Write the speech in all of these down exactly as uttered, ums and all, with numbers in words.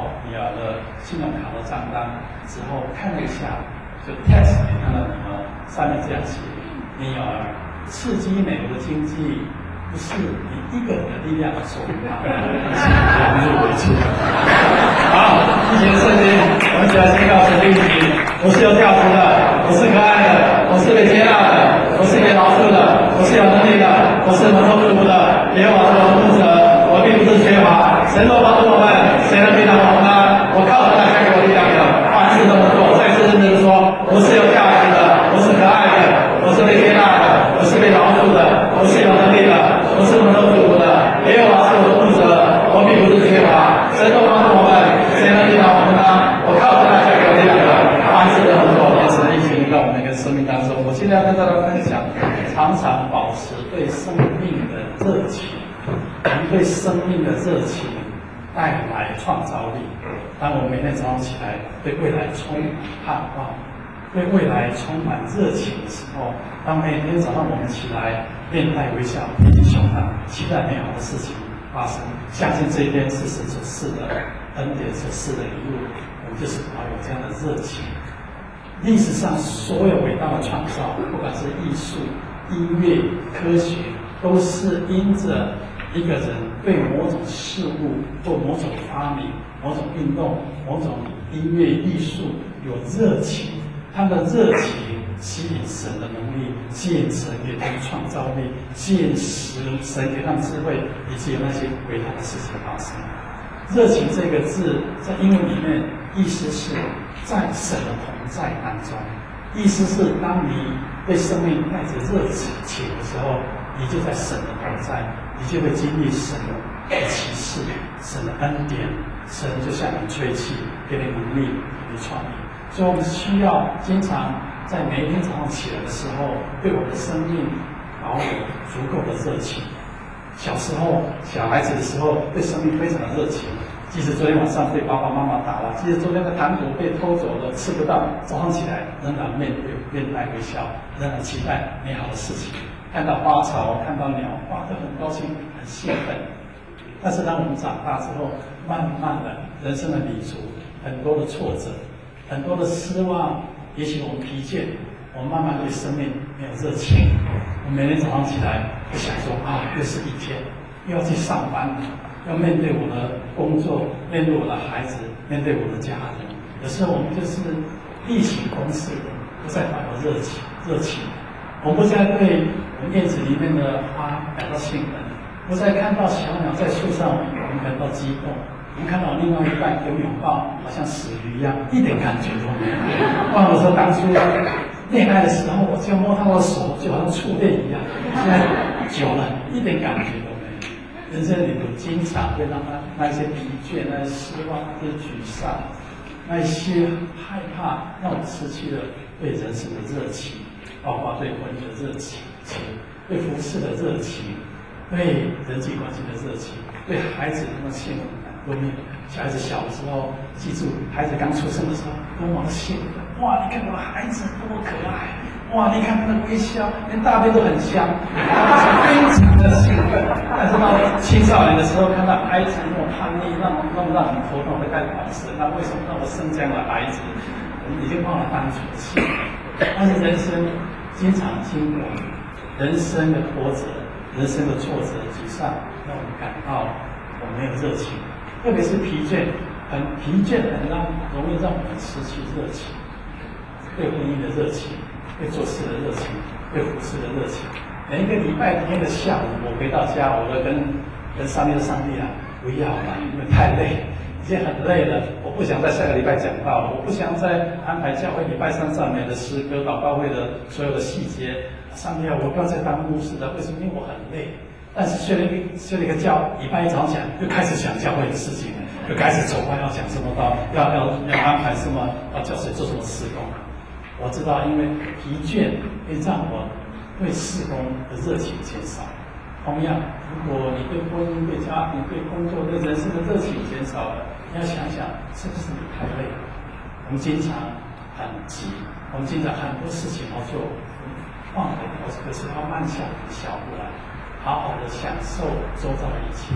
到女儿的信用卡的账单之后，看了一下，就 text 给看到你们上面这样写：女儿，刺激美国的经济不是你一个人的力量所能达到的，是量入为出。好，一起圣经，我们只要先告诉自己，我是有价值的，我是可爱的，我是被接纳的，我是被饶恕的，我是有能力的，我是蒙受祝福的，耶和华是我的牧者，我并不是缺乏。神若帮助我们，谁能抵挡我们呢？我靠着他加给我力量的，凡事都能做。再次认真说，我是有价值的，我是可爱的，我是被接纳的，我是被饶恕的，我是有能力的，我是蒙受祝福的，耶和华是我的牧者，我并不是缺乏。神若帮助我们，谁能抵挡我们呢？我靠着他加给我力量的，凡事都能做。也是疫情在我们一个生命当中，我现在要跟大家分享，常常保持对生命的热情。我们对生命的热情带来创造力。当我们每天早上起来，对未来充满盼望，对未来充满热情的时候，当每天早上我们起来，面带微笑，挺起胸膛，期待美好的事情发生，相信这一天是神所赐的恩典，所赐的礼物，我们就是保有这样的热情。历史上所有伟大的创造，不管是艺术、音乐、科学，都是因着一个人对某种事物或某种发明、某种运动、某种音乐艺术有热情，他们的热情吸引神的能力，吸引神给他们创造力，吸引神神给他们智慧，以及有那些伟大的事情发生。热情这个字在英文里面意思是在神的同在当中，意思是当你对生命带着热情的时候，你就在神的同在，你就会经历神的启示、神的恩典，神就向你吹气，给你能力，给你创意。所以我们需要经常在每一天早上起来的时候，对我们的生命保有足够的热情。小时候小孩子的时候，对生命非常的热情，即使昨天晚上被爸爸妈妈打了，即使昨天的糖果被偷走了吃不到，早上起来仍然面对面带微笑，仍然期待美好的事情。看到花草，看到鸟，哇，都很高兴，很兴奋。但是当我们长大之后，慢慢的人生的旅途，很多的挫折，很多的失望，也许我们疲倦，我们慢慢对生命没有热情。我每天早上起来就想说啊，又是一天，又要去上班了，要面对我的工作，面对我的孩子，面对我的家人。有时候我们就是例行公事的，不再保有热情，热情。我们不再对我们院子里面的花感到兴奋，不再看到小鸟在树上，我们感到激动。我们看到另外一半有拥抱，好像死鱼一样，一点感觉都没有。忘了说当初恋爱的时候，我就摸他的手，就好像触电一样。现在久了，一点感觉都没有。人生里头经常会让他那一些疲倦、那些失望、那些沮丧、那一些害怕，让我们失去了对人生的热情，包括对婚姻的热情、对服侍的热情、对人际关系的热情、对孩子的那种幸福感都没有。小孩子小的时候，记住，孩子刚出生的时候，多么的幸福！哇，你看我的孩子多么可爱！哇，你看他的微笑，连大便都很香，非常的兴奋。但是到青少年的时候，看到孩子那种叛逆，那么那么让你头痛会开始反思，那为什么让我生这样的孩子？我们已经忘了当初的事。但是人生经常经过人生的波折、人生的挫折、沮丧，让我们感到我们没有热情，特别是疲倦，很疲倦，很让容易让我们失去热情，对婚姻的热情，对做事的热情，对服事的热情。每一个礼拜天的下午，我回到家，我都跟跟上帝说：上帝啊，不要了，因为太累。已经很累了，我不想在下个礼拜讲道，我不想再安排教会礼拜三赞美的诗歌、祷告会的所有的细节。上帝啊，我不要再当牧师了，为什么？因为我很累。但是睡了一个睡了一个觉，礼拜一早上起来又开始想教会的事情，又开始筹划要讲什么道，要要要安排什么，要叫谁做什么事工。我知道，因为疲倦会让我对事工的热情减少。同样，如果你对婚姻、对家庭、对工作、对人生的热情减少了，你要想想，是不是你太累了？我们经常很急，我们经常很多事情要做，忘了可是要慢下你的脚步来，好好的享受周遭的一切，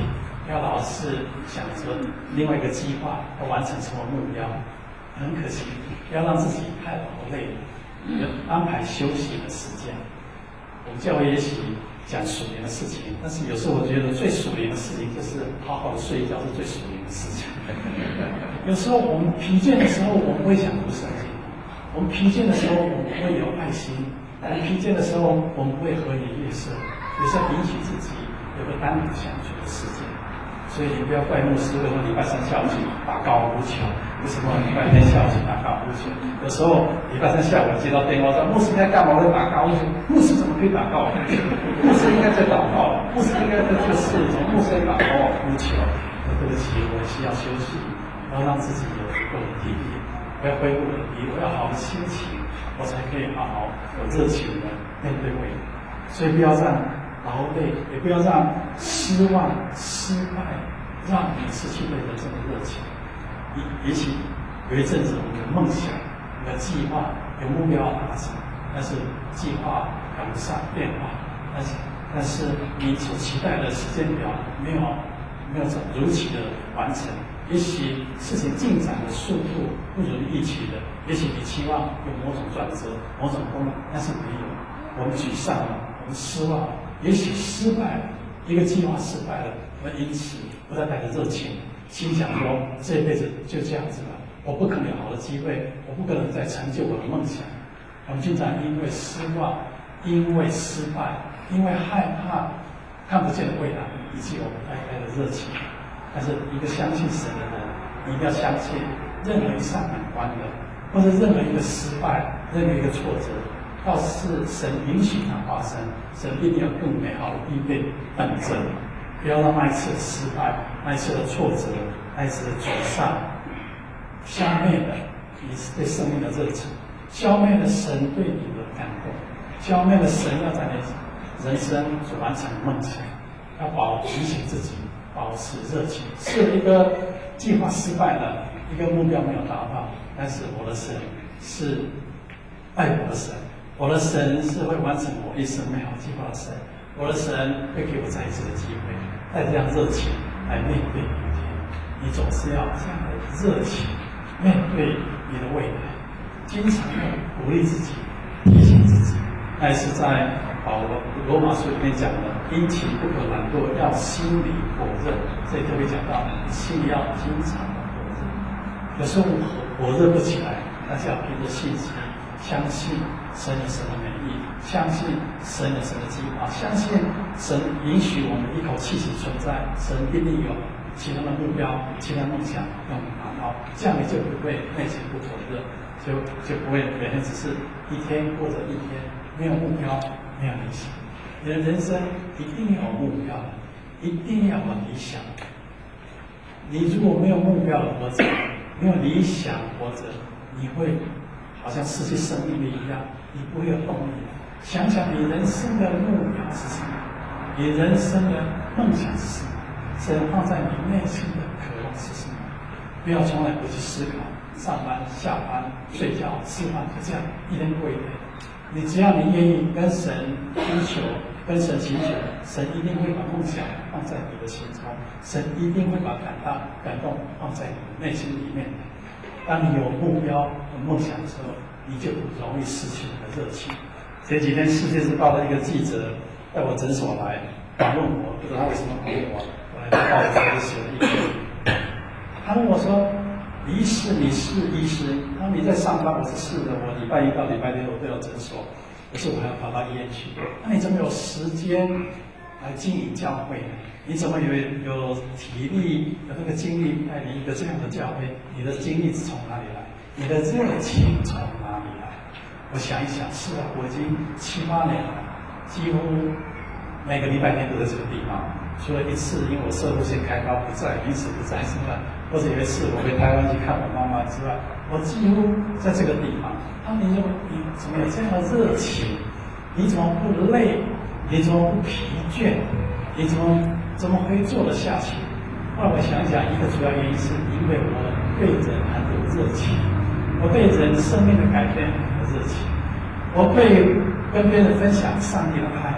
不要老是想着另外一个计划要完成什么目标，很可惜，不要让自己太劳累了，要安排休息的时间。我们教会也许讲属灵的事情，但是有时候我觉得最属灵的事情就是好好的睡一觉是最属灵的事情。有时候我们疲倦的时候，我们会想读圣经；我们疲倦的时候，我们会有爱心；我们疲倦的时候，我们会和颜悦色。有时候允许自己有个单独相处的时间。所以你不要怪牧师为什么礼拜三下午去打高尔夫球，为什么礼拜天下午去打高尔夫球？有时候礼拜三下午接到电话说牧师在干嘛？在打高尔夫球。牧师怎么可以打高尔夫球？牧师应该在祷告，牧师应该在做事，怎么牧师在打高尔夫球？对不起，我需要休息，我要让自己有足够的体力，我要恢复我的体力，我要好的心情，我才可以好好有热情的面对未来。所以不要这样劳累，也不要让失望、失败让你失去对人生的热情。也也许有一阵子我们有梦想、有计划、有目标要达成，但是计划赶不上变化，但是但是你所期待的时间表没有没有如期的完成。也许事情进展的速度不如预期的，也许你期望有某种转折、某种功能，但是没有，我们沮丧了，我们失望了。也许失败了，一个计划失败了，我因此不再带着热情，心想说这辈子就这样子了，我不可能有好的机会，我不可能再成就我的梦想。我们经常因为失望，因为失败，因为害怕看不见的未来，以及我们带来的热情。但是一个相信神的人，你一定要相信，任何一扇难关的，或者任何一个失败，任何一个挫折，要是神允许它发生，神一定有更美好的预备等着你。不要让那一次的失败、那一次的挫折、那一次的沮丧，消灭了你对生命的热情，消灭了神对你的感动，消灭了神要在你人生所完成的梦想。要保提醒自己，保持热情。是一个计划失败了，一个目标没有达到，但是我的神是爱我的神。我的神是会完成我一生美好计划的神，我的神会给我再一次的机会，带这样热情来面对明天。你总是要这样的热情面对你的未来，经常要鼓励自己，提醒自己。那是在保罗罗马书里面讲的，殷勤不可懒惰，要心里火热。这里特别讲到，你心里要经常的火热。有时候火热不起来，但是要凭着信心，相信神有神的美意，相信神有神的计划，相信神允许我们一口气息存在，神一定有其他的目标、其他梦想让我们达到，这样你就不会内心不火热，就就不会每天只是一天过着一天，没有目标，没有理想。你的人生一定要有目标，一定要有理想。你如果没有目标的活着，没有理想活着，你会好像失去生命力一样，你不会有动力。想想你人生的目标是什么？你人生的梦想是什么？神放在你内心的渴望是什么？不要从来不去思考，上班、下班、睡觉、吃饭，就这样一天过一天。你只要你愿意跟神呼求，跟神祈求，神一定会把梦想放在你的心中，神一定会把感动、感动放在你的内心里面。当你有目标和梦想的时候，你就不容易失去你的热情。前几天《世界日报》的一个记者到我诊所来访问我，不知道他为什么访问我，我来报纸就写了一篇。他问我说：“李医师，你是医师？他说你在上班，我是是的，我礼拜一到礼拜六我都有诊所，可是我还要跑到医院去。那你怎么有时间来经营教会呢？你怎么有有体力、有那个精力带领一个这样的教会？你的精力是从哪里来？你的热情从哪里来？”我想一想，是啊，我已经七八年了，几乎每个礼拜天都在这个地方，除了一次因为我射护腺开刀不在，因此不在之外，或者有一次我回台湾去看我妈妈之外，我几乎在这个地方。他说：“你怎么你怎么有这样的热情？你怎么不累？你怎么不疲倦？你怎么怎么会做得下去？”后来我想想，一个主要原因是因为我对人很有热情，我对人生命的改变很有热情，我对跟别人分享上帝的爱，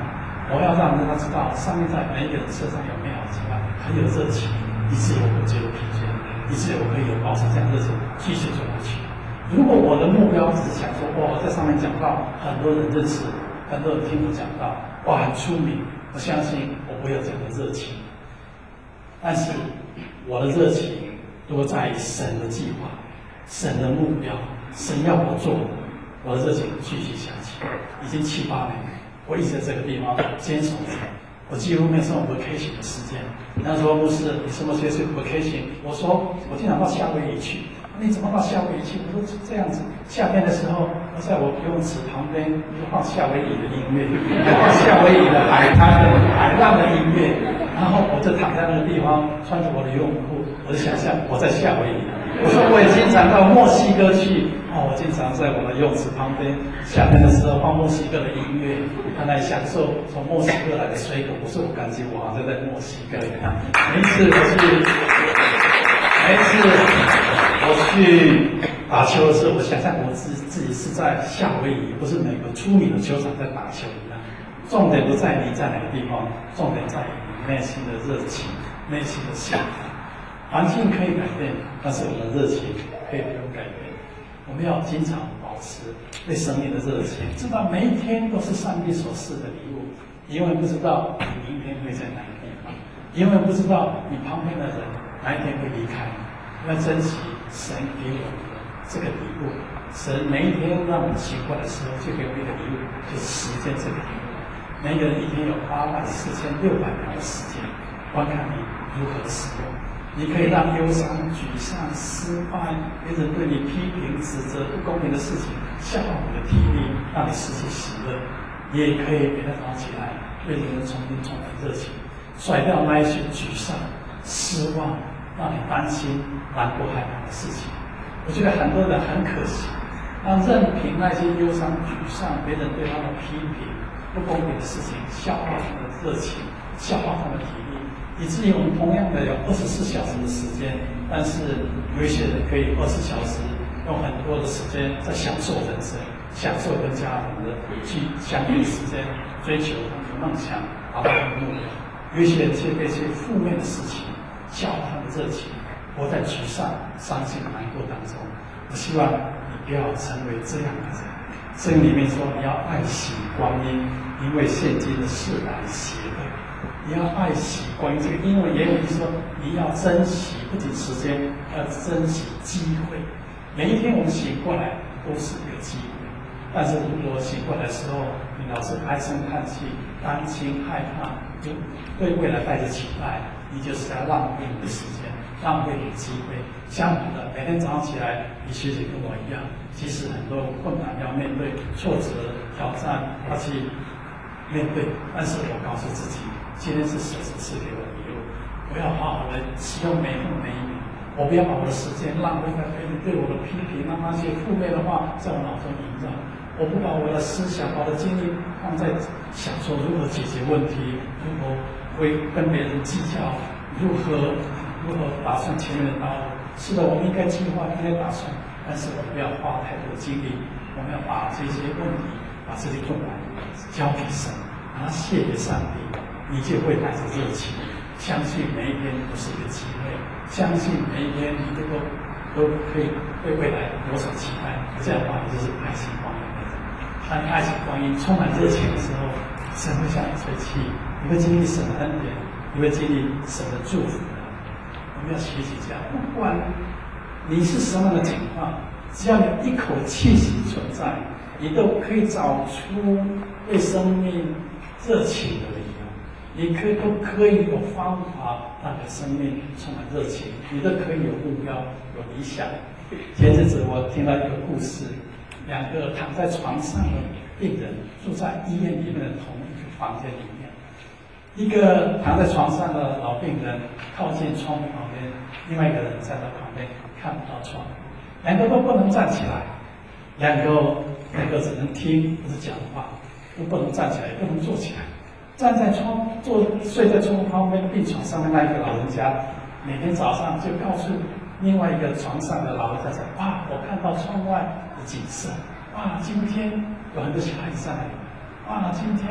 我要让他知道，上面在每一个人身上有美好的期盼，很有热情，以至于我不觉得疲倦，以至于我可以有保持这样热情继续走下去。如果我的目标只是想说，哇，在上面讲到很多人认识，很多人听我讲到，哇，很出名，我相信我不会有这样的热情。但是我的热情都在于神的计划、神的目标、神要我做的，我的热情继续下去。已经七八年，我一直在这个地方坚守着，我几乎没有什么 vacation 的时间。那时候牧师，你什么时候去 vacation？ 我说我经常到夏威夷去。你怎么到夏威夷去？我说这样子，夏天的时候，我在我游泳池旁边就放夏威夷的音乐，放夏威夷的海滩的海浪的音乐，然后我就躺在那个地方，穿着我的游泳裤，我就想象我在夏威夷。我说我也经常到墨西哥去，哦，我经常在我的游泳池旁边，夏天的时候放墨西哥的音乐，他来享受从墨西哥来的水果。我说我感觉我好像在墨西哥一样。每一次我去，每一次我去打球的时候，我想象我自自己是在夏威夷，不是每个出名的球场在打球一样。重点不在你在哪个地方，重点在于你内心的热情、内心的想法。环境可以改变，但是我们的热情可以不用改变。我们要经常保持对生命的热情，知道每一天都是上帝所赐的礼物，因为不知道你明天会在哪个地方，因为不知道你旁边的人哪一天会离开你。要珍惜神给我们的这个礼物。神每一天让我们醒过来的时候，就给我们一个礼物，就是时间这个礼物。每个人一天有八万四千六百秒的时间，观看你如何使用。你可以让忧伤、沮丧、失败，别人对你批评、指责、不公平的事情消耗你的体力，让你失去喜乐。你也可以给他早起来，对人重新充满热情，甩掉那一些沮丧、失望，让你担心、难过、害怕的事情。我觉得很多人很可惜，让任凭那些忧伤、沮丧，别人对他的批评、不公平的事情消耗他的热情，消耗他的体力。以至于我们同样的有二十四小时的时间，但是有一些人可以二十小时用很多的时间在享受人生，享受跟家人的去相遇的时间，追求他们的梦想，达到他们的目标。有一些人却被一些负面的事情消耗他的热情，活在沮丧、伤心、难过当中。我希望你不要成为这样的人。圣经里面说，你要爱惜光阴，因为现今的世代邪恶。你要爱惜光阴，这个英文原文就是说，你要珍惜，不仅时间，要珍惜机会。每一天我们醒过来都是一个机会，但是如果醒过来的时候，你老是唉声叹气、担心、害怕，就对未来带着期待，你就是在浪费你的时间，浪费你的机会。相反的，每天早上起来，你学姐跟我一样，其实很多困难要面对、挫折、挑战，要去面对。但是我告诉自己，今天是神赐给我的礼物，我要好好的使用每分每一秒。我不要把我的时间浪费在别人对我的批评，让那些负面的话在我脑中萦绕。我不把我的思想、把我的精力放在想说如何解决问题，如何会跟别人计较，如何如何打算前面的道路。是的，我们应该计划，应该打算，但是我们不要花太多的精力。我们要把这些问题、把这些困难交给神，把它卸给上帝。你就会带着热情，相信每一天都是一个机会，相信每一天你都都都可以对未来有所期待。这样的话，你就是爱惜光阴的人。当你爱惜光阴、充满热情的时候，神会向你吹气，你会经历神的恩典，你会经历神的祝福的。我们要学习这样，不管你是什么样的情况，只要你一口气息存在，你都可以找出对生命热情的理由，你可以都可以有方法让你的生命充满热情，你都可以有目标、有理想。前阵子我听到一个故事，两个躺在床上的病人住在医院里面的同一个房间里面，一个躺在床上的老病人靠近窗户旁边，另外一个人站在旁边看不到窗，两个都不能站起来，两个两个只能听不是讲话。都不能站起来，不能坐起来。站在窗坐睡在窗旁边病床上的那一个老人家，每天早上就告诉另外一个床上的老人家说：“哇，我看到窗外的景色，哇，今天有很多小孩子在那里，哇，今天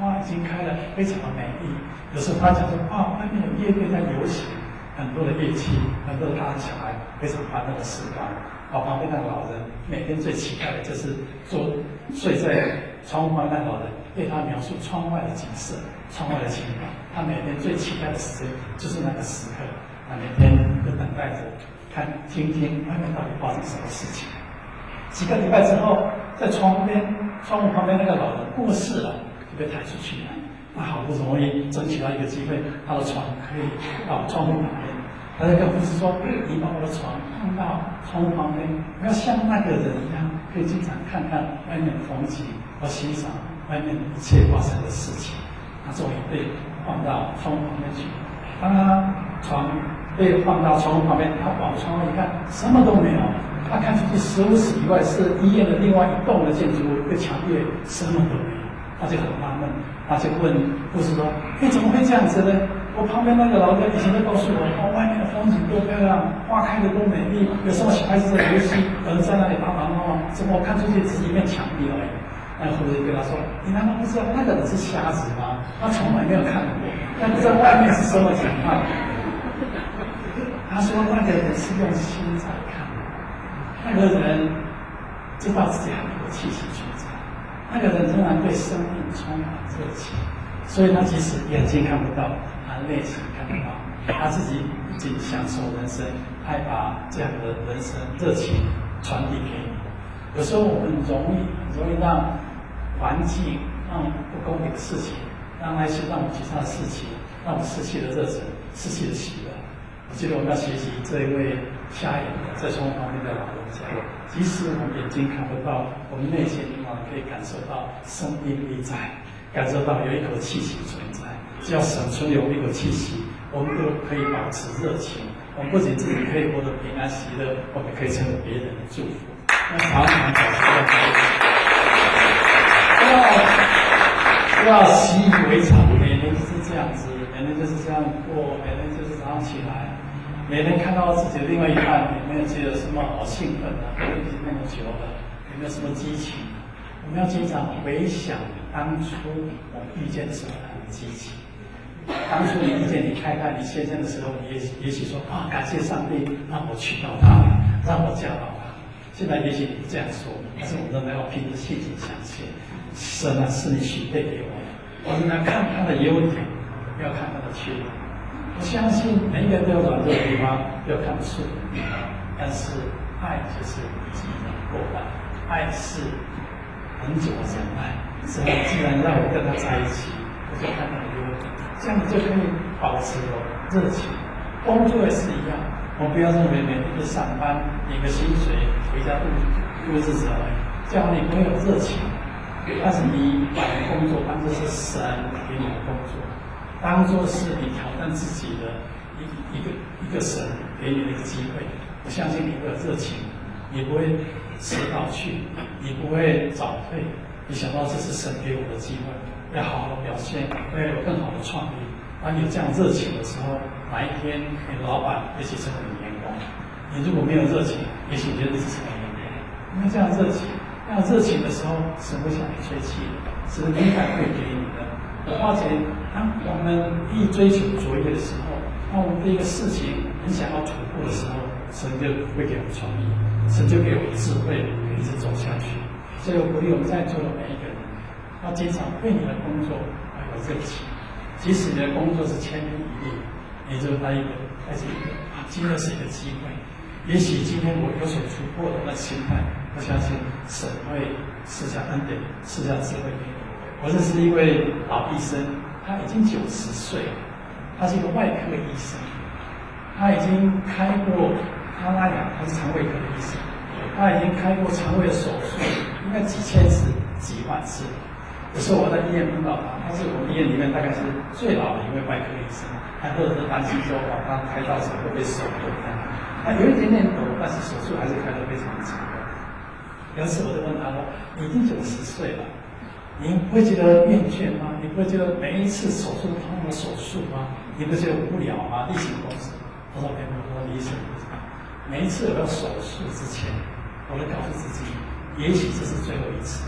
花已经开了，非常的美丽。有时候他讲说，啊，外面有乐队在游行，很多的乐器，很多的大人小孩非常欢乐的时光。啊，旁边那个老人每天最期待的就是坐睡在窗户外那老人对他描述窗外的景色、窗外的情况。他每天最期待的时间就是那个时刻，他每天就等待着看、听听外面到底发生什么事情。几个礼拜之后，在窗边、窗户旁边那个老人过世了，就被抬出去了。他好不容易争取到一个机会，他的床可以到窗户旁边。他就跟护士说：“你把我的床放到窗户旁边，我要像那个人一样，可以经常看看外面的风景，和欣赏外面一切发生的事情。”他终于被放到窗户旁边去。当他床被放到窗户旁边，他往窗外一看，什么都没有。他看出去十五尺以外是医院的另外一栋的建筑物，一个墙壁，什么都没有。他就很纳闷，他就问护士说：“哎，怎么会这样子呢？我旁边那个老人以前都告诉我，哦，外面的风景多漂亮，花开的多美丽，有什么小孩子在游戏，有人在那里打打闹闹，怎么我看出去只是一面墙壁而已？”那护士就跟他说：“你难道不知道那个人是瞎子吗？他从来没有看过，他不知道外面是什么情况。”他说：“那个人是用心在看，那个人知道自己还有气息存在。”那个人仍然对生命充满热情，所以他即使眼睛看不到，他内心看得到，他自己不仅享受人生，还把这样的人生热情传递给你。有时候我们容易容易让环境、让不公平的事情、让那些让我们沮丧的事情，让我们失去了热忱，失去了喜乐。我记得我们要学习这一位瞎眼的在窗户旁边的老人家，即使我们眼睛看不到，我们内心仍然可以感受到生命力在，感受到有一口气息存在。只要神存有一口气息，我们都可以保持热情。我们不仅自己可以获得平安喜乐，我们可以成为别人的祝福。那常常保持在不要不要习以为常，每年就是这样子，每年就是这样过，每年就是早上起来。每天看到自己的另外一半，有没有觉得什么好兴奋的？我已经那么久了，有没有什么激情？我们要经常回想当初我们遇见的时候很激情。当初你遇见你太太、你先生的时候，你也许也许说啊，感谢上帝让我娶到她，让我嫁到她。现在也许你不这样说，但是我们仍然要凭着信心相信，神啊是你许配给我的。我们来看他的优点，不要看他的缺点。我相信每一个人都有软弱的地方，都有看不顺的地方，但是爱就是基本过半，爱是很久的忍耐。神既然让我跟他在一起，我就看他的优点，这样你就可以保持有热情。工作也是一样，我们不要认为每天去上班领个薪水，回家度度日子而已，这样你不会有热情。但是你把你的工作当作是神给你的工作。当作是你挑战自己的一一个一个神给你的一个机会，我相信你会有热情，你不会迟到去，你不会早退，你想到这是神给我的机会，要好好的表现，要有更好的创意。当你有这样热情的时候，哪一天你的老板也许成为你的员工，你如果没有热情，也许你就一直成为员工。因为这样热情，这样热情的时候，神会向你吹气的，神的灵感会给你的。我发觉，当我们一追求卓越的时候，当我们对一个事情很想要突破的时候，神就会给我们创意，神就给我们智慧，一直走下去。所以我鼓励我们在座的每一个人，要经常对你的工作要有热情，即使你的工作是千篇一律，你就带一个带着一个啊，今天是一个机会。也许今天我有所突破的那心态，我相信神会赐下恩典，赐下智慧给你。我认识一位老医生，他已经九十岁了，他是一个外科医生，他已经开过他那样，他是肠胃科的医生，他已经开过肠胃的手术，应该几千次、几万次。有时候我在医院碰到他，他是我们医院里面大概是最老的一位外科医生，很多人都担心说，哇，他开刀时候会被手抖的，他有一点点抖，但是手术还是开得非常的成功。有一次我就问他说：“你已经九十岁了。”你不会觉得厌倦吗？你不会觉得每一次手术都痛的手术吗？你不觉得无聊吗？例行公事。他说：“没有，我说医生，每一次我要手术之前，我都告诉自己，也许这是最后一次。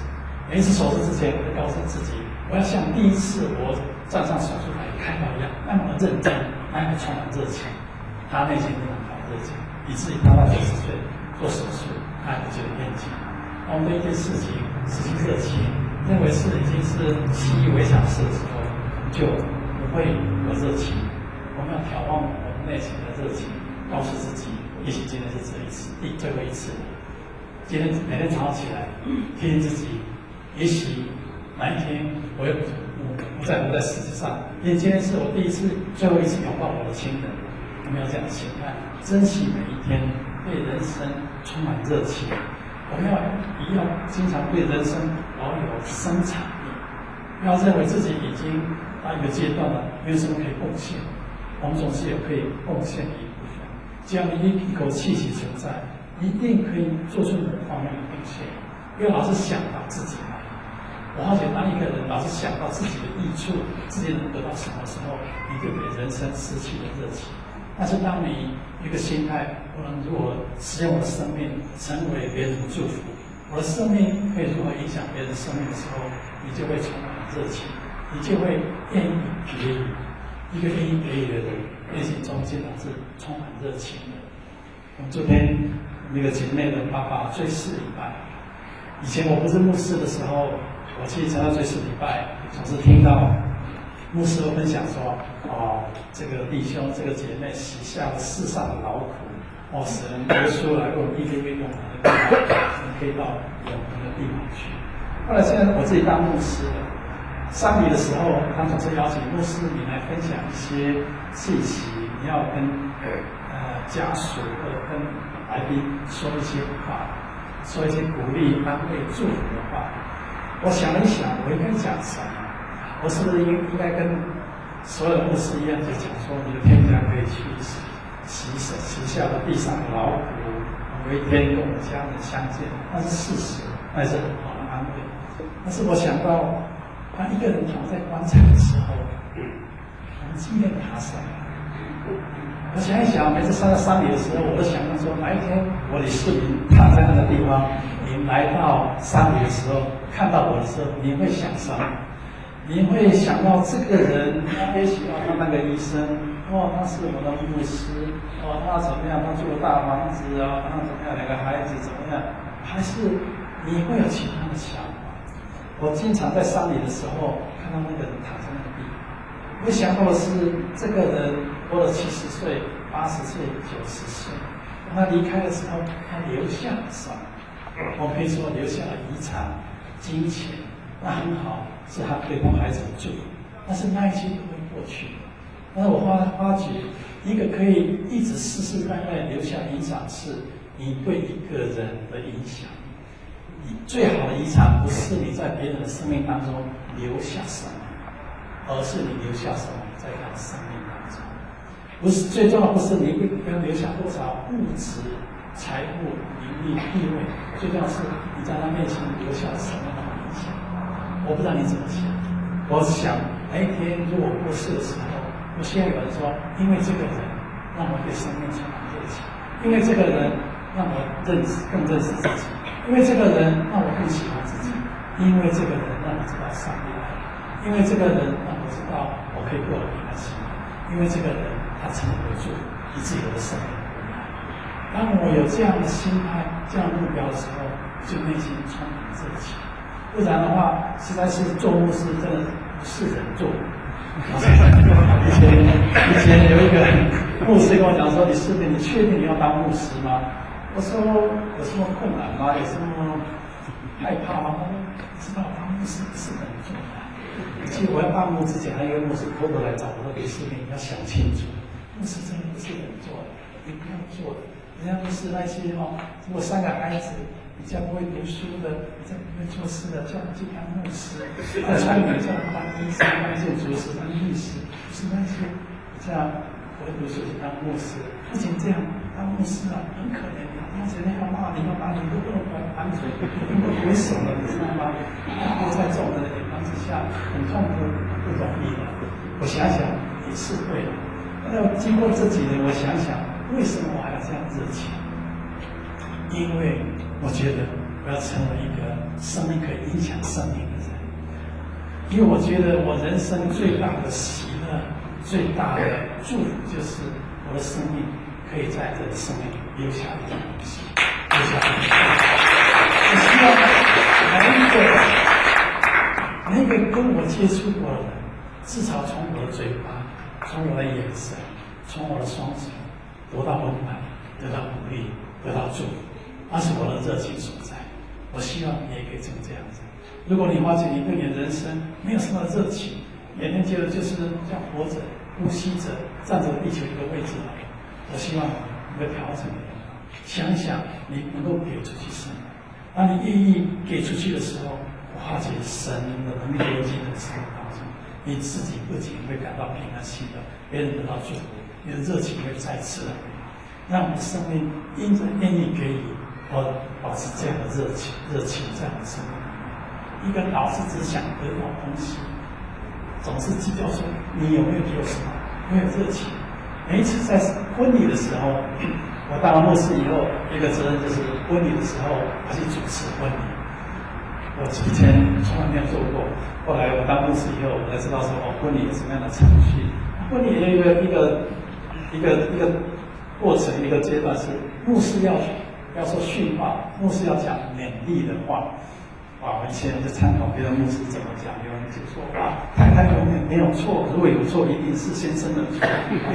每一次手术之前，我就告诉自己，我要像第一次我站上手术台开刀一样，那么认真，那么充满热情。他内心非常好热情，以至于他到九十岁做手术，他还不觉得厌倦。我们对一件事情失去热情，认为是已经是习以为常事的时候，就不会有热情。我们要眺望我们内心的热情，告诉自己，也许今天是这一次，第最后一次。今天每天早上起来，提醒自己，也许哪一天我又不再活在世界上，因为今天是我第一次、最后一次拥抱我的亲人。我们要这样心态，珍惜每一天，对人生充满热情。我们要一样经常对人生保有生产力，不要认为自己已经到一个阶段了，没有什么可以贡献。我们总是有可以贡献的一部分。只要你一口气息存在，一定可以做出某方面的贡献。不要老是想到自己而已。我发觉，当一个人老是想到自己的益处，自己能得到什么时候，你就对人生失去了热情。但是当你一个心态，我能如何使用我的生命成为别人的祝福，我的生命可以如何影响别人生命的时候，你就会充满热情，你就会愿意给予。一个愿意给予的人，内心中经常是充满热情的。我们昨天那个姐妹的爸爸追思礼拜，以前我不是牧师的时候，我去参加追思礼拜，总是听到牧师分享说，哦，这个弟兄、这个姐妹洗下了世上的劳苦，哦，神耶稣来为我们一个月用来的地方，神可以到永恒的地方去。后来现在我自己当牧师了，丧礼的时候，他总是邀请牧师你来分享一些信息，你要跟呃家属或者跟来宾说一些话，说一些鼓励、安慰、祝福的话。我想了一想，我应该讲什么？我是不是应应该跟所有牧师一样，就讲说，你的天家可以去洗洗手，洗下了地上的劳苦，我有一天跟我的家人相见，那是事实，那是很好的安慰。但是我想到，当一个人躺在棺材的时候，我们纪念他什么？我想一想，每次上到丧礼的时候，我都想到说，哪一天我李世民躺在那个地方，你来到丧礼的时候，看到我的时候，你会想什么？你会想到这个人，他也许要他那个医生，哦，他是我的牧师，哦，他怎么样？他住了大房子啊，他怎么样？两个孩子怎么样？还是你会有其他的想法？我经常在丧礼的时候看到那个人躺在那个地方，我想到的是这个人活了七十岁、八十岁、九十岁，当他离开的时候，他留下了什么？我可以说留下了遗产、金钱，那很好。是他对他孩子的祝福，但是那一切都会过去。但是我发发觉，一个可以一直世世代代留下遗产，是你对一个人的影响。你最好的遗产不是你在别人的生命当中留下什么，而是你留下什么在他的生命当中。不是最重要，不是你会要留下多少物质、财富、名利、地位，最重要是你在他面前留下什么样的影响。我不知道你怎么想，我想哪一天如果过世的时候，我希望有人说，因为这个人让我对生命充满热情，因为这个人让我认识更认识自己，因为这个人让我更喜欢自己，因为这个人让我知道上帝爱我，因为这个人让我知道我可以过得平安喜乐，因为这个人他成为我的祝福，以至于我的生命不一样。当我有这样的心态、这样的目标的时候，就内心充满热情。不然的话，实在是做牧师真的不是人做。以前以前有一个牧师跟我讲说：“李世民，你确定你要当牧师吗？”我说：“有什么困难吗？有什么害怕吗？”他说：“知道当牧师不是人做的。其实我要当牧之前，还有一个牧师偷偷来找我说：‘李世民，你要想清楚，牧师真的不是人做的，你不要做的。人家牧师那些哦，如果三个孩子。”你这样不会读书的，你这样不会做事的，叫你去当牧师；再聪明叫你当医生、当建筑师、当律师，不是那些这样不会读书去当牧师。不仅这样，当牧师啊很可怜的，而且那要骂你、要打你都不能管管嘴，因为为什么你知道吗？都在众人的眼光之下，很痛苦、不容易的。我想想也是对的。那经过这几年，我想想，为什么我还要这样热情？因为我觉得我要成为一个生命可以影响生命的人。因为我觉得我人生最大的喜乐、最大的祝福，就是我的生命可以在这个生命留下一点东西，留下一点东西。我希望每一个每一个跟我接触过的人，至少从我的嘴巴、从我的眼神、从我的双手得到温暖，得到鼓励，得到祝福，那是我的热情所在。我希望你也可以成这样子。如果你发现你对你的人生没有什么热情，每天觉得就是像活着、呼吸着、站着地球一个位置而已，我希望你会调整，想一想你能够给出去什么。当你愿意给出去的时候，我发觉神的能力流进你的生命当中，你自己不仅会感到平安喜乐，别人得到祝福，你的热情会再次来。让我们的生命因着愿意给予，而保持这样的热情、热情这样的生命。一个老是只想得到东西，总是计较说你有没有给我什么，没有热情。每一次在婚礼的时候，我当了牧师以后，一个责任就是婚礼的时候我去主持婚礼。我之前从来没有做过，后来我当牧师以后，我才知道说哦，婚礼有什么样的程序。婚礼有一个一个一个一个过程，一个阶段是牧师要要说训话，牧师要讲勉励的话。啊，我以前就参考别的牧师怎么讲，有人就说啊，太太永远没有错，如果有错，一定是先生的错。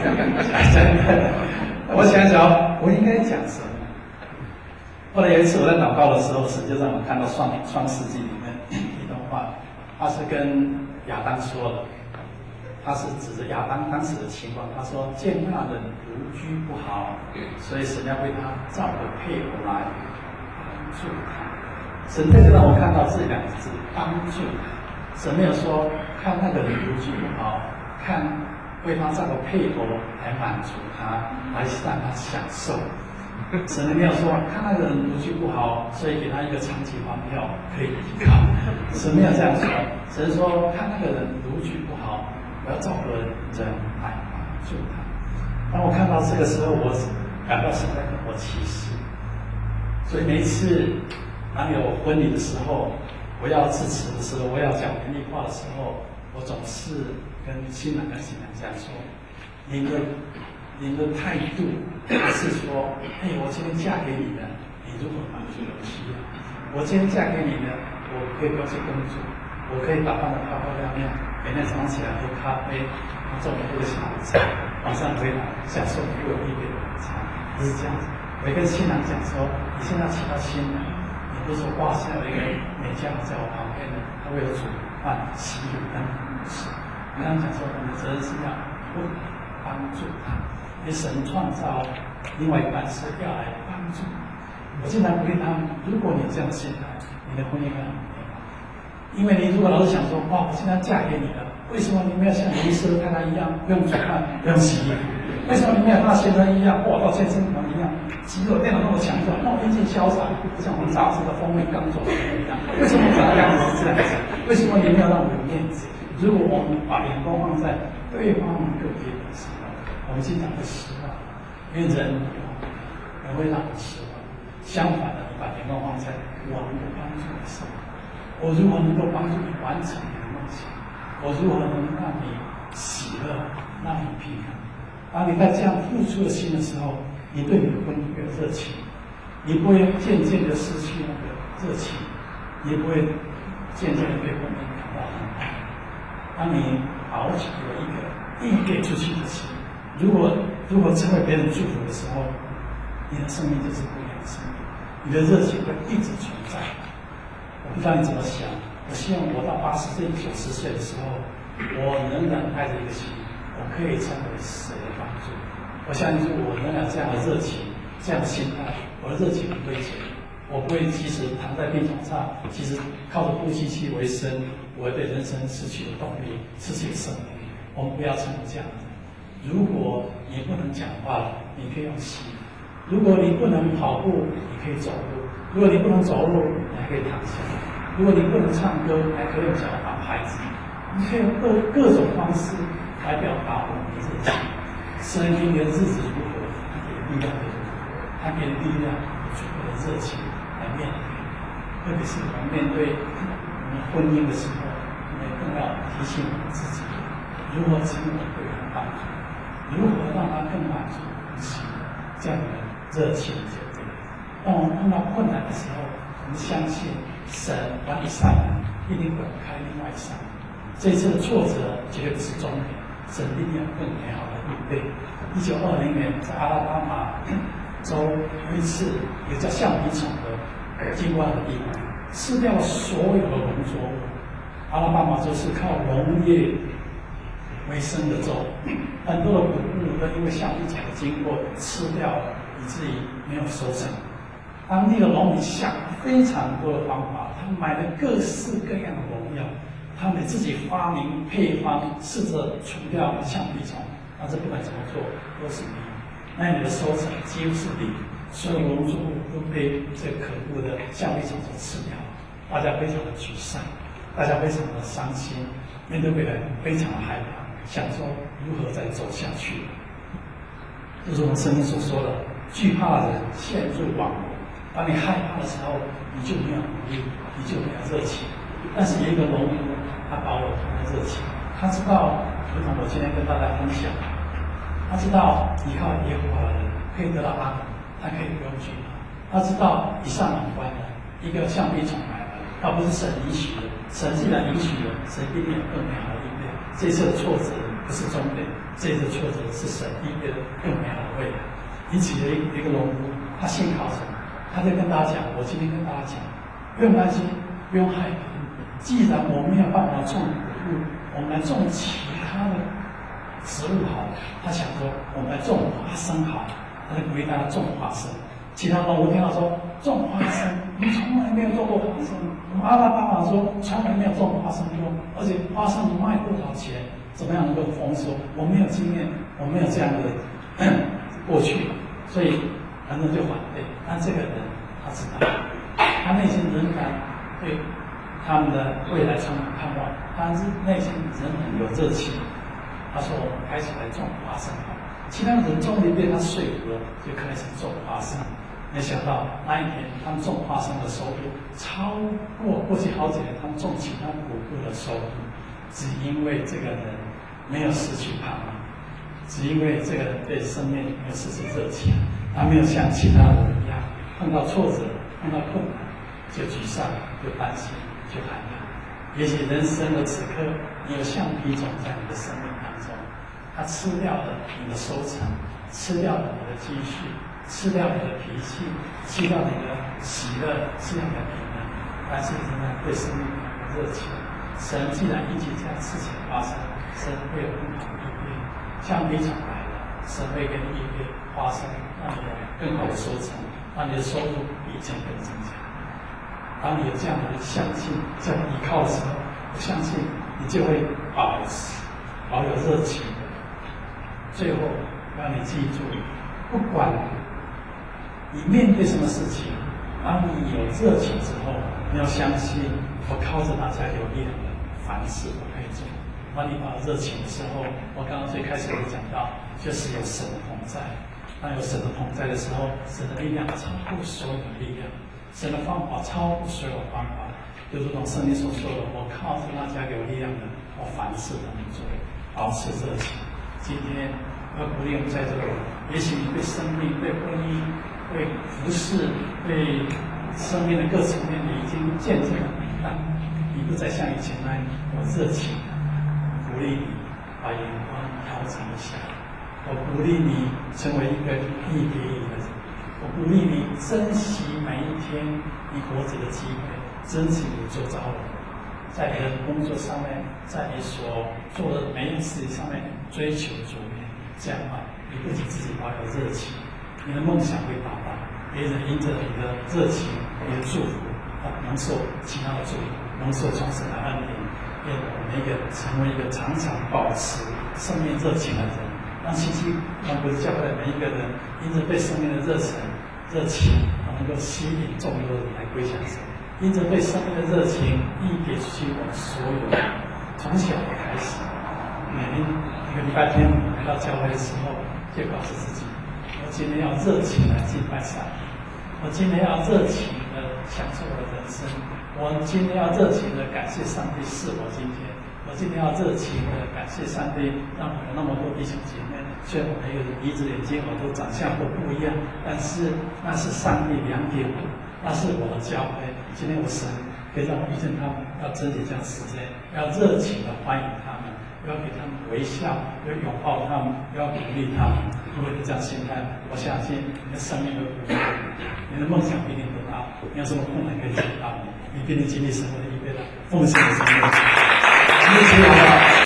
我想想，我应该讲什么？后来有一次我在祷告的时候，神就让我看到创创世纪里面一段话，他是跟亚当说的，他是指着亚当当时的情况，他说见那人独居不好，所以神要为他造个配偶来帮助他。神特别让我看到这两个字“帮助”，神没有说看那个人独居不好，看为他造个配偶来满足他，来让他享受。神没有说看那个人独居不好，所以给他一个长期房票可以依靠。神没有这样说，神说看那个人独居不好，我要造个人来帮助他。当我看到这个时候，我感到神在跟我启示。所以每一次当有婚礼的时候，我要致辞的时候，我要讲勉励话的时候，我总是跟新郎跟新娘讲说，您的您的态度还是说，哎，我今天嫁给你了，你如何满足我的需要？我今天嫁给你呢，我可以不要去工作，我可以打扮得漂漂亮亮，每天早上起来喝咖啡，然后中午喝下午茶，晚上回来享受你为我预备的晚餐，不是这样子。我跟新郎讲说，你现在娶到新郎，你不是说哇，现在有一个美佳在我旁边呢，他为我煮饭、洗衣服、服侍。我跟他讲说，你的责任是要为帮助他。因为神创造另外一半是要来帮助。我经常鼓励他们，如果你有这样的心态，你的婚姻会很美好。因为你如果老是想说，哇，我现在嫁给你了，为什么你没有像尼斯的太太一样，不用煮饭，不用洗衣服？为什么你没有像先生一样，哇，到健身房一样，肌肉练得那么强壮，那么英俊潇洒，像我们杂志的封面刚走出来一样？为什么我的样子是这样子？为什么你没有让我有面子？如果我们把眼光放在对方个别的时候，我们经常会失望，因为人人会让人失望。相反的，你把眼光放在我能够帮助你什么，我如何能够帮助你完成你的梦想，我如何能让你喜乐，让你平安。当你在这样付出的心的时候，你对你的婚姻有热情，你不会渐渐的失去那个热情，你也不会渐渐的对婚姻感到很爱。当你保持有一个愿意给出去的心，如果如果成为别人祝福的时候，你的生命就是不一样的生命，你的热情会一直存在。我不知道你怎么想，我希望我到八十岁、九十岁的时候，我仍然带着一个心，我可以成为谁的帮助。我相信我仍然有这样的热情，这样的心态，我的热情不会减。我不会即使躺在病床上，其实靠着呼吸器为生，我会对人生失去了动力，失去了生命。我们不要成为这样的。如果你不能讲话，你可以用吸；如果你不能跑步，你可以走路；如果你不能走路，你还可以躺下；如果你不能唱歌，还可以用脚打拍子。你可以用各各种方式来表达我们的热情。生命的日子如何，他给力量的如何，他给力量足够的热情来面对。 特别是我们面对我们婚姻的时候，我们更要提醒我们自己，如何经营对人帮助，如何让他更满足我们心这样的热情姐妹。当我们碰到困难的时候，我们相信神把一扇门一定会开另外一扇门。这一次的挫折绝对不是终点，神一定有更美好的预备。一九二零年在阿拉巴马州有一次，一个叫橡皮虫的经过的地方，吃掉了所有的农作物。阿拉巴马州是靠农业为生的州，很多的谷物都因为橡皮虫的经过吃掉了，以至于没有收成。当地的农民想非常多的方法，他买了各式各样的农药，他们自己发明配方，试着除掉橡皮虫。但是不管怎么做都是零，那你的收成几乎是零，所有农作物都被这可恶的橡皮虫所吃掉，大家非常的沮丧，大家非常的伤心，面对未来非常的害怕，想说如何再走下去。就是我们圣经所说的，惧怕的人陷入网罗。当你害怕的时候，你就没有努力，你就没有热情。但是有一个农夫，他保有他的热情，他知道。如同我今天跟大家分享，他知道依靠耶和华的人可以得到安稳，他可以不用惧怕。他知道一扇门关了，一个橡皮虫来了，他不是神允许的，神既然允许了，神必定有更美好的应对。这次的挫折不是终点，这次的挫折是神应对的更美好的未来。因此，有一个农夫，他信靠神，他在跟大家讲：我今天跟大家讲，不用担心，不用害怕。既然我没有办法种谷物，我们来种其他的植物好。他想说，我们来种花生好。他就鼓励大家种花生。其他农夫听到说种花生，我们从来没有种过花生。我们阿拉巴马说从来没有种花生过，而且花生卖多少钱，怎么样能够丰收？我没有经验，我没有这样的过去，所以很多人就反对。但这个人他知道，他内心仍然对他们的未来充满盼望，他是内心仍然有热情。他说：“我们开始来种花生好。”其他人终于被他说服了，就开始种花生。没想到那一年，他们种花生的收入超过过去好几年他们种其他谷物的收入，只因为这个人没有失去盼望，只因为这个人对生命没有失去热情，他没有像其他人一样碰到挫折、碰到困难就沮丧、就担心、就害怕。也许人生的此刻，你有橡皮种在你的生命当中，它吃掉了你的收成，吃掉了你的积蓄，吃掉你的脾气，吃掉你的喜乐，吃掉你的平安。但是仍然对生命有热情。神既然允许这样的事情发生，神会有更好的应对。橡皮种来了，神会给你应对花生，让你有更好的收成，让你的收入比以前更增加。当你有这样的相信、这样的依靠的时候，我相信你就会保持、保有热情。最后，让你记住，不管你面对什么事情，当你有热情之后，你要相信，我靠着大家有力量的，凡事我可以做。当你把热情的时候，我刚刚最开始有讲到，就是有神的同在。当有神的同在的时候，神的力量超过所有的力量。神的方法超过所有的方法，就如同圣经所说的：“我靠着那加给我力量的，我凡事都能做。”保持热情。今天要鼓励我们在这里，也许你对生命、对婚姻、对服侍、对生命的各层面，你已经见证了，但你不再像以前那样有热情。鼓励你把眼光调整一下。我鼓励你成为一个义别义的人。我鼓励你珍惜每一天你活着的机会，珍惜你周遭的人，在你的工作上面，在你所做的每一件事情上面追求卓越。这样的话，你不仅自己保有热情，你的梦想会达到，别人因着你的热情、你的祝福，啊，能受其他的祝福，能受从神的恩典，愿我们每一个成为一个常常保持生命热情的人。让信息让国际教会的每一个人，因着对生命的热忱、热情，能够吸引众多人来归向神；因着对生命的热情，一别出去我们所有的，从小开始，每天一个礼拜天来到教会的时候，就告诉自己：我今天要热情来敬拜上帝，我今天要热情的的享受我的人生。我今天要热情的感谢上帝赐我今天，我今天要热情的感谢上帝，让我有那么多弟兄姐妹。虽然我们有鼻子、眼睛、耳朵长相都不一样，但是那是上帝量给我，那是我的教会。今天我神可以让我遇见他们，要真理这样实践，要热情的欢迎他们，要给他们微笑，要拥抱他们，要鼓励他们。如果你这样心态，我相信你的生命会不一样，你的梦想必定得到。你有什么困难可以找到你，你必定经历神的预备的奉献的生命。谢谢好不好？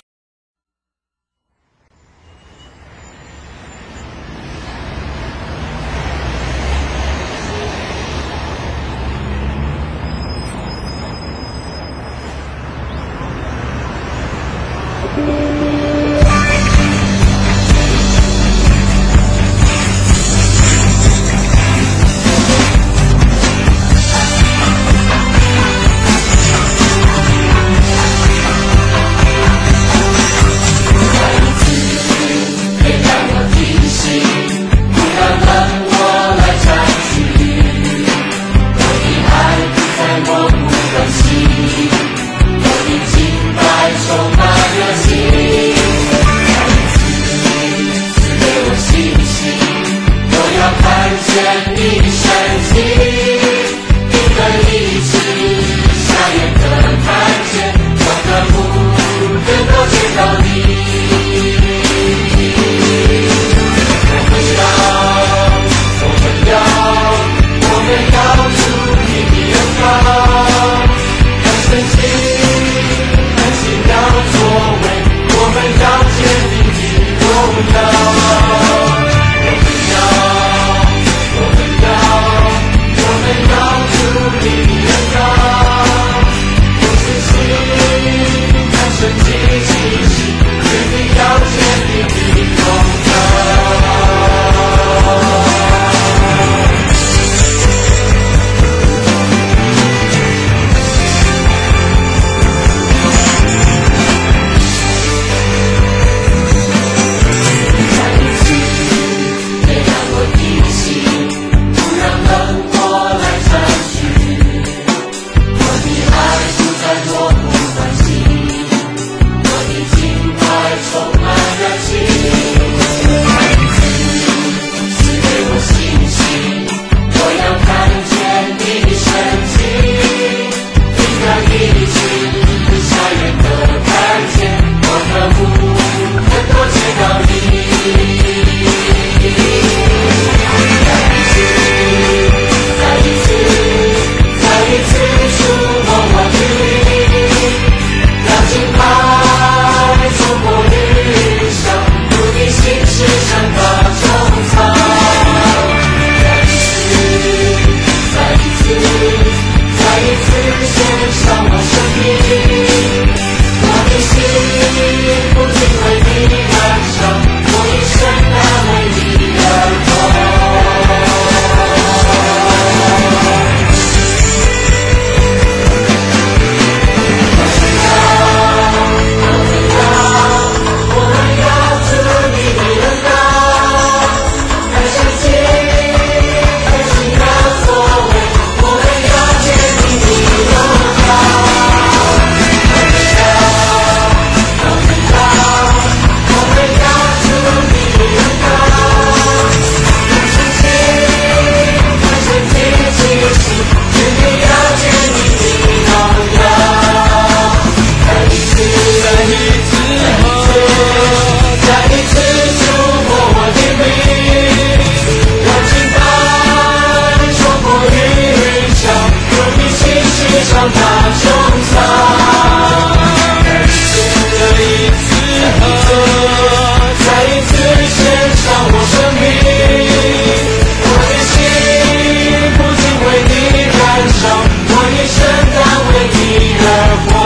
我一生但为你而活。